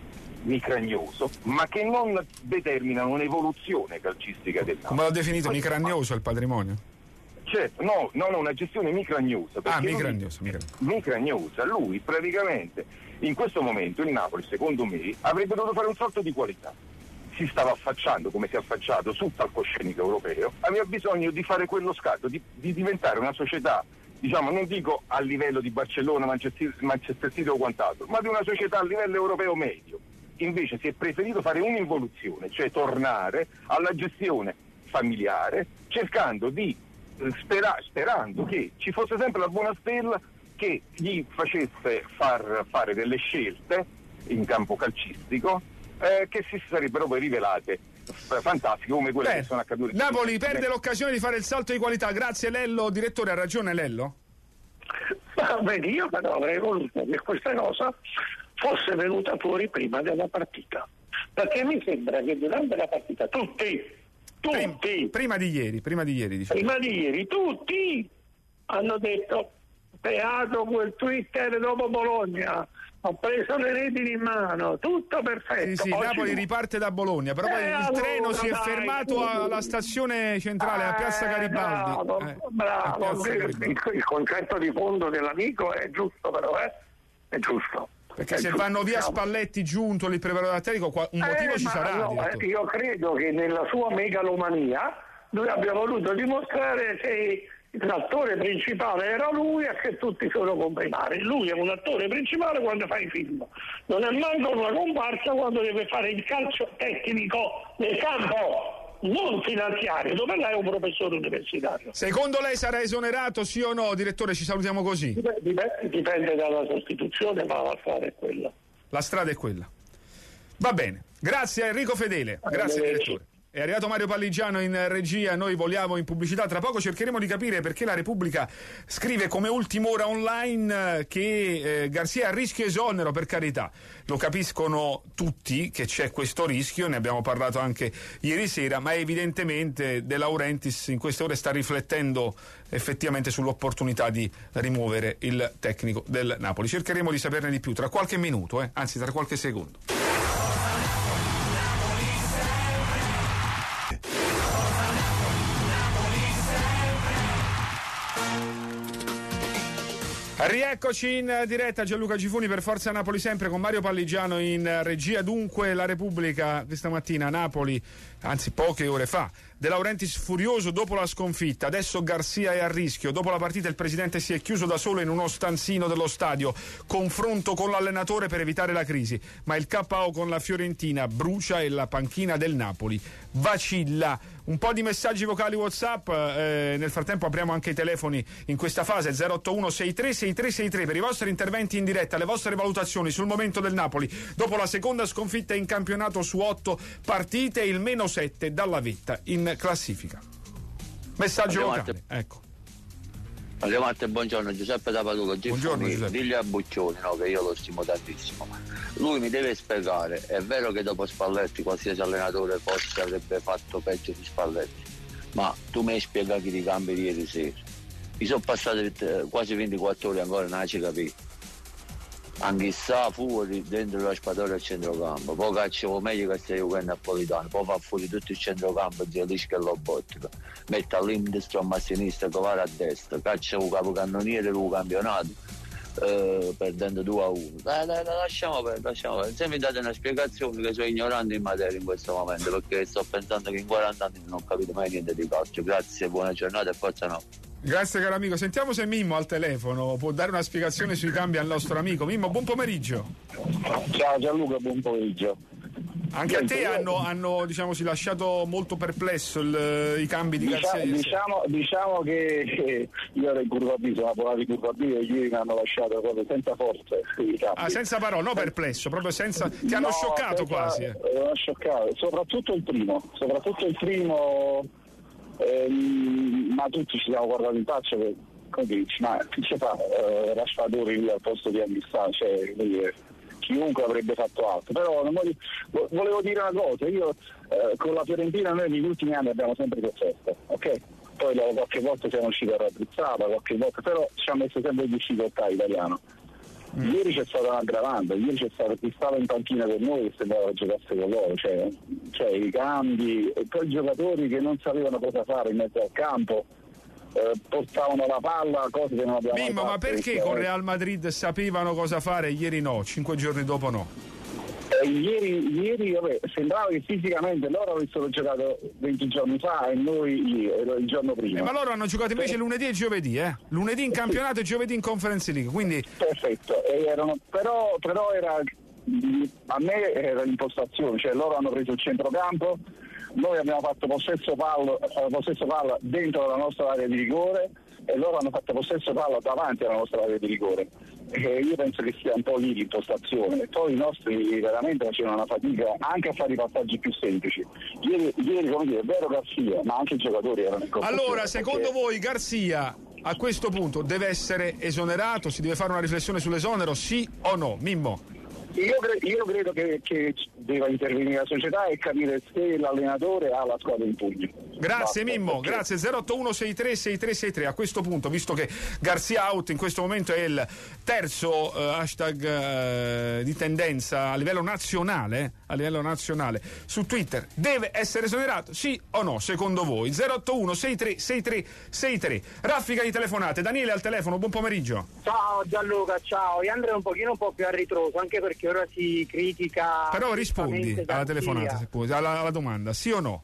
micragnoso ma che non determinano un'evoluzione calcistica del Napoli. Come l'ho definito, micragnoso il patrimonio? Certo, no, non una gestione micragnosa. Ah, micragnosa, lui, micragnosa. Lui praticamente in questo momento il Napoli, secondo me, avrebbe dovuto fare un salto di qualità. Si stava affacciando, come si è affacciato, sul palcoscenico europeo, aveva bisogno di fare quello scatto, di, di diventare una società, diciamo, non dico a livello di Barcellona, Manchester, Manchester City o quant'altro, ma di una società a livello europeo medio. Invece si è preferito fare un'involuzione, cioè tornare alla gestione familiare, cercando di Spera, sperando che ci fosse sempre la buona stella che gli facesse far fare delle scelte in campo calcistico eh, che si sarebbero poi rivelate fantastiche, come quelle Beh, che sono accadute. Napoli perde l'occasione di fare il salto di qualità. Grazie Lello. Direttore, ha ragione Lello? Ma vedi, io però avrei voluto che questa cosa fosse venuta fuori prima della partita, perché mi sembra che durante la partita tutti, tutti, prima, prima di ieri, prima di ieri, diciamo. prima di ieri, tutti hanno detto: beato quel Twitter dopo Bologna, ho preso le redini in mano, tutto perfetto. Sì, sì, Oggi Napoli no. riparte da Bologna, però poi Eh, il allora, treno si è dai, fermato tu- alla stazione centrale, a Piazza Eh, Garibaldi. Bravo, Eh, a bravo. Piazza Il, Garibaldi. il concetto di fondo dell'amico è giusto, però, eh? È giusto. Perché È se giusto. vanno via No. Spalletti, Giuntoli, il preparatore tecnico, qua- un motivo Eh, ci ma sarà. no, direttore. eh, io credo che nella sua megalomania lui abbia voluto dimostrare che l'attore principale era lui e che tutti sono comprimari. Lui è un attore principale quando fa i film, non è manco una comparsa quando deve fare il calcio tecnico nel campo, non finanziario, dove lei è un professore universitario. Secondo lei sarà esonerato, sì o no? Direttore, ci salutiamo così. Dip- dip- Dipende dalla Costituzione, ma la strada è quella. La strada è quella. Va bene. Grazie a Enrico Fedele. Grazie Arrivederci. direttore. È arrivato Mario Palligiano in regia, noi voliamo in pubblicità. Tra poco cercheremo di capire perché la Repubblica scrive come ultima ora online eh, che eh, Garcia a rischio esonero, per carità. Lo capiscono tutti che c'è questo rischio, ne abbiamo parlato anche ieri sera, ma evidentemente De Laurentiis in queste ore sta riflettendo effettivamente sull'opportunità di rimuovere il tecnico del Napoli. Cercheremo di saperne di più tra qualche minuto, eh, anzi tra qualche secondo. Rieccoci in diretta, Gianluca Gifuni per Forza Napoli sempre con Mario Palligiano in regia. Dunque la Repubblica questa mattina a Napoli, anzi poche ore fa, De Laurentiis furioso dopo la sconfitta, adesso Garcia è a rischio, dopo la partita il presidente si è chiuso da solo in uno stanzino dello stadio, confronto con l'allenatore per evitare la crisi, ma il K O con la Fiorentina brucia e la panchina del Napoli vacilla. Un po' di messaggi vocali WhatsApp, eh, nel frattempo apriamo anche i telefoni in questa fase zero otto uno sei tre sei tre sei tre per i vostri interventi in diretta, le vostre valutazioni sul momento del Napoli dopo la seconda sconfitta in campionato su otto partite, il meno sette dalla vetta in classifica. Messaggio Andiamo vocale, ecco. Andiamo a te, buongiorno, Giuseppe da Paduca. Buongiorno, Giuseppe. Digli a Buccioni, no, che io lo stimo tantissimo. Lui mi deve spiegare, è vero che dopo Spalletti qualsiasi allenatore forse avrebbe fatto peggio di Spalletti, ma tu mi hai spiegato i cambi di ieri sera. Mi sono passati eh, quasi ventiquattro ore ancora, non ci capito. Anche sa fuori, dentro la spadatoia al centrocampo, poi caccio meglio che stai giocando a Napolitano, poi fa fuori tutto il centrocampo, zio Lisca e Lobotka, mette all'Indestrom a sinistra, Covare a destra, caccia un capocannoniere del campionato, eh, perdendo due a uno. Dai, dai, dai, lasciamo perdere, lasciamo perdere. Se mi date una spiegazione che sono ignorante in materia in questo momento, perché sto pensando che in quaranta anni non ho capito mai niente di calcio. Grazie, buona giornata e forza no. Grazie caro amico, sentiamo se Mimmo al telefono può dare una spiegazione sui cambi al nostro amico. Mimmo, buon pomeriggio. Ciao Gianluca, buon pomeriggio. Anche a te hanno, hanno diciamo, si lasciato molto perplesso il, i cambi di Diciamo, Garcia. diciamo, diciamo che eh, io ero in curva B, sono appoggiato in curva B e ieri mi hanno lasciato proprio senza forze i cambi. Ah, senza parole, no perplesso, proprio senza. Ti hanno No, scioccato senza- quasi. Eh. eh, hanno scioccato, soprattutto il primo, soprattutto il primo, ehm, ma tutti ci siamo guardati in faccia che, come dici, ma che ci fa eh, Raspadori lì al posto di Anghissà, cioè voglio dire, chiunque avrebbe fatto altro, però non voglio, volevo dire una cosa, io eh, con la Fiorentina noi negli ultimi anni abbiamo sempre sofferto, ok? Poi dopo qualche volta siamo usciti a raddrizzata, qualche volta, però ci ha messo sempre in difficoltà italiano. Mm. Ieri c'è stata un'aggravante, ieri c'è stato chi stava in panchina con noi che sembrava che giocasse con loro, cioè, cioè i cambi, e poi i giocatori che non sapevano cosa fare in mezzo al campo. Eh, portavano la palla, cose che non abbiamo mai Mimmo, fatto. ma perché con Real Madrid sapevano cosa fare e ieri no, cinque giorni dopo no? Eh, ieri ieri vabbè, sembrava che fisicamente loro avessero giocato venti giorni fa e noi il giorno prima. Eh, ma loro hanno giocato invece lunedì e giovedì, eh? Lunedì in campionato e giovedì in Conference League, quindi. Perfetto, e erano, però, però era, a me era l'impostazione, cioè loro hanno preso il centrocampo, noi abbiamo fatto possesso palla, possesso palla dentro la nostra area di rigore e loro hanno fatto possesso palla davanti alla nostra area di rigore. E io penso che sia un po' lì l'impostazione. E poi i nostri veramente facevano una fatica anche a fare i passaggi più semplici. Ieri, ieri come dire, è vero Garcia, ma anche i giocatori erano in confusione. Allora, secondo perché... voi Garcia a questo punto deve essere esonerato? Si deve fare una riflessione sull'esonero, sì o no? Mimmo? Io, cre- io credo che, che debba intervenire la società e capire se l'allenatore ha la squadra in pugno. Grazie Basta, Mimmo, perché... grazie. zero otto uno sei tre sei tre sei tre. A questo punto, visto che Garcia out in questo momento è il terzo eh, hashtag eh, di tendenza a livello nazionale, a livello nazionale su Twitter, deve essere esonerato, sì o no, secondo voi? zero otto uno sei tre sei tre sei tre. Raffica di telefonate. Daniele al telefono, buon pomeriggio. Ciao Gianluca, ciao. Io andrei un pochino un po' più a ritroso, anche perché ora si critica. Però rispondi alla telefonata, se puoi, alla, alla domanda, sì o no?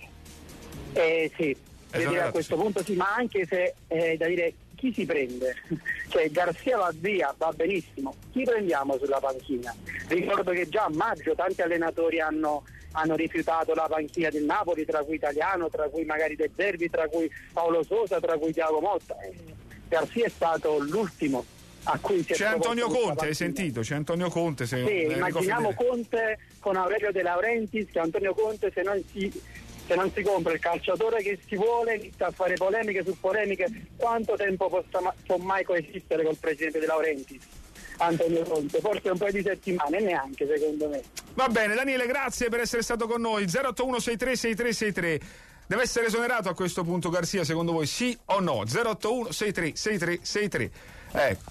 Eh sì, devo dire a Esonerato, questo sì. punto sì, ma anche se è da dire chi si prende? Cioè Garcia va via, va benissimo, chi prendiamo sulla panchina? Ricordo che già a maggio tanti allenatori hanno, hanno rifiutato la panchina del Napoli, tra cui Italiano, tra cui magari De Zerbi, tra cui Paolo Sosa, tra cui Thiago Motta. Eh, Garcia è stato l'ultimo a cui si è C'è Antonio proposto Conte, hai questa panchina. sentito? C'è Antonio Conte. Se Sì, Enrico immaginiamo Fedele. Conte con Aurelio De Laurentiis, che Antonio Conte se non si se non si compra il calciatore che si vuole, inizia a fare polemiche su polemiche. Quanto tempo possa, può mai coesistere col presidente De Laurentiis, Antonio Conte? Forse un paio di settimane, neanche secondo me. Va bene, Daniele, grazie per essere stato con noi. zero otto uno sei tre sei tre sei tre. Deve essere esonerato a questo punto Garcia, secondo voi sì o no? zero otto uno sei tre sei tre sei tre. Ecco.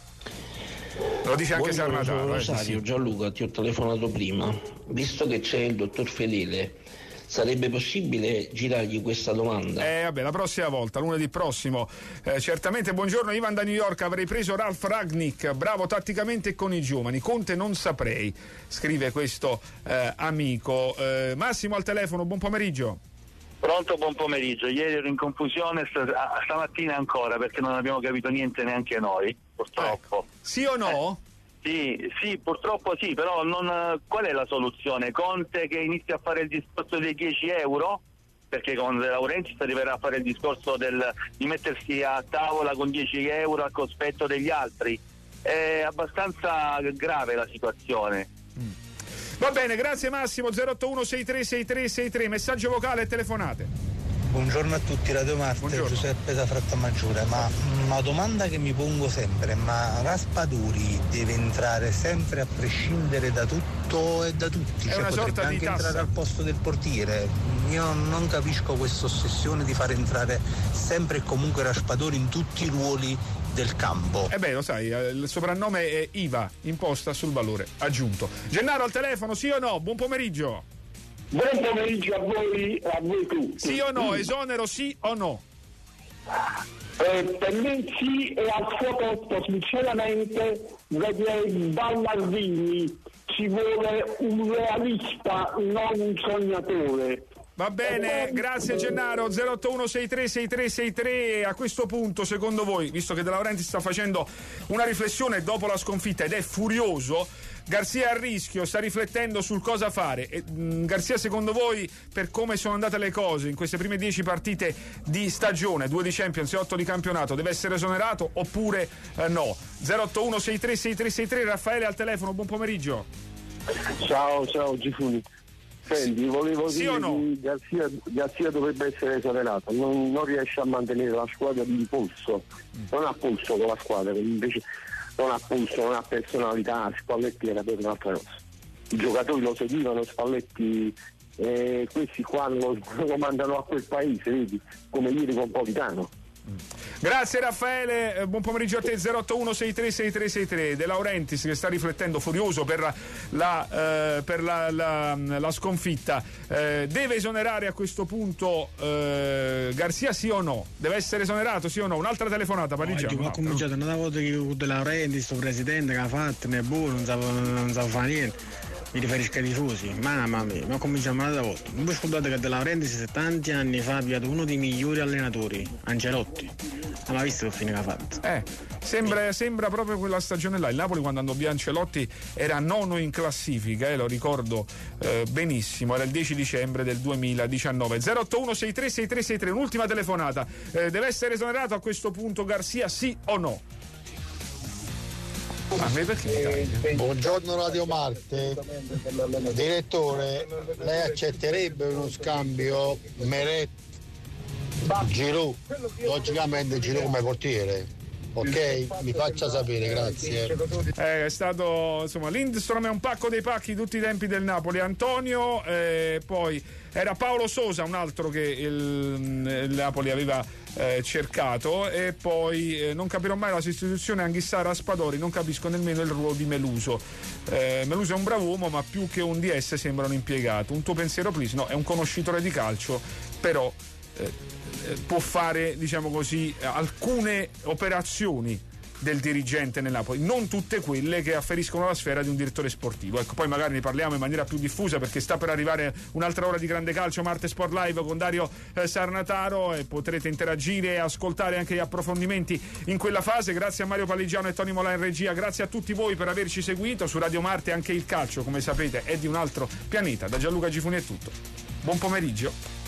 Lo dice anche Buongiorno, Sarnataro. sono Eh, Rosario, sì. Gianluca, ti ho telefonato prima. Visto che c'è il dottor Fedele, sarebbe possibile girargli questa domanda? Eh vabbè, la prossima volta, lunedì prossimo. Eh, certamente, buongiorno Ivan da New York, avrei preso Ralf Ragnick, bravo tatticamente con i giovani. Conte non saprei, scrive questo eh, amico. Eh, Massimo al telefono, buon pomeriggio. Pronto, buon pomeriggio. Ieri ero in confusione, st- stamattina ancora, perché non abbiamo capito niente neanche noi, purtroppo. Ecco. Sì o no? Eh, sì, sì, purtroppo sì, però non, qual è la soluzione? Conte che inizia a fare il discorso dei dieci euro? Perché con De Laurentiis arriverà a fare il discorso del, di mettersi a tavola con dieci euro a cospetto degli altri. È abbastanza grave la situazione. Mm. Va bene, grazie Massimo. zero otto uno sei tre sei tre sei tre. Messaggio vocale e telefonate. Buongiorno a tutti, Radio Marte, Giuseppe da Frattamaggiore. Ma una domanda che mi pongo sempre, ma Raspadori deve entrare sempre a prescindere da tutto e da tutti? È Cioè una potrebbe sorta di anche tassa. entrare al posto del portiere? Io non capisco questa ossessione di far entrare sempre e comunque Raspadori in tutti i ruoli del campo. Eh beh, lo sai, il soprannome è I V A, imposta sul valore aggiunto. Gennaro al telefono, sì o no? Buon pomeriggio. Buon pomeriggio a voi, a voi tutti. Sì o no? Esonero sì o no? Eh, per me sì, e al suo posto sinceramente vedrei Ballardini. Ci vuole un realista, non un sognatore. Va bene, grazie Gennaro. zero otto uno sei tre sei tre sei tre. A questo punto, secondo voi, visto che De Laurentiis sta facendo una riflessione dopo la sconfitta ed è furioso, Garcia è a rischio, sta riflettendo sul cosa fare. E, mh, Garcia, secondo voi, per come sono andate le cose in queste prime dieci partite di stagione, due di Champions e otto di campionato, deve essere esonerato oppure eh, no? zero otto uno sei tre sei tre sei tre. Raffaele al telefono, buon pomeriggio. Ciao, ciao Gifuni. Senti, volevo Sì dire o no? che Garzia, Garzia dovrebbe essere esonerato, non, non riesce a mantenere la squadra di polso, non ha polso con la squadra, invece non ha polso, non ha personalità. Spalletti era per un'altra cosa. I giocatori lo seguivano, Spalletti, eh, questi qua lo, lo mandano a quel paese, vedi, come ieri con Politano. Grazie Raffaele, eh, buon pomeriggio a te. Zero otto uno sei tre sei tre sei tre. De Laurentiis che sta riflettendo furioso per la, eh, per la, la, la sconfitta, eh, deve esonerare a questo punto eh, Garcia sì o no? Deve essere esonerato sì o no? Un'altra telefonata, parliamo. Ma ha cominciato una volta che De Laurentiis, sto presidente che ha fatto, ne è buono, non sa, non sa fare niente. Mi riferisco ai tifosi, mamma mia, ma cominciamo un'altra volta. Non voi scordate che De Laurentiis se tanti anni fa ha avviato uno dei migliori allenatori, Ancelotti. Ma l'ha visto che fine che ha fatto? Eh, sembra, sembra proprio quella stagione là. Il Napoli quando andò via Ancelotti era nono in classifica, eh, lo ricordo eh, benissimo, era il dieci dicembre del duemiladiciannove. zero otto uno sei tre sei tre sei tre, un'ultima telefonata. Eh, deve essere esonerato a questo punto Garcia, sì o no? Ah, perché? Buongiorno Radio Marte, direttore, lei accetterebbe uno scambio Meret Giroud, logicamente Giroud come portiere, ok? Mi faccia sapere, grazie. Eh, è stato insomma Lindstrom è un pacco dei pacchi tutti i tempi del Napoli. Antonio, eh, poi era Paolo Sosa un altro che il, il Napoli aveva eh, cercato, e poi eh, non capirò mai la sostituzione Anghissà Raspadori, non capisco nemmeno il ruolo di Meluso. eh, Meluso è un bravo uomo, ma più che un D S sembra un impiegato. Un tuo pensiero please? No, è un conoscitore di calcio, però eh, può fare, diciamo così, alcune operazioni del dirigente nel Napoli, non tutte quelle che afferiscono alla sfera di un direttore sportivo. Ecco, poi magari ne parliamo in maniera più diffusa, perché sta per arrivare un'altra ora di grande calcio, Marte Sport Live con Dario eh, Sarnataro, e potrete interagire e ascoltare anche gli approfondimenti in quella fase. Grazie a Mario Palligiano e Tony Mola in regia, grazie a tutti voi per averci seguito. Su Radio Marte anche il calcio, come sapete, è di un altro pianeta. Da Gianluca Gifuni è tutto, buon pomeriggio.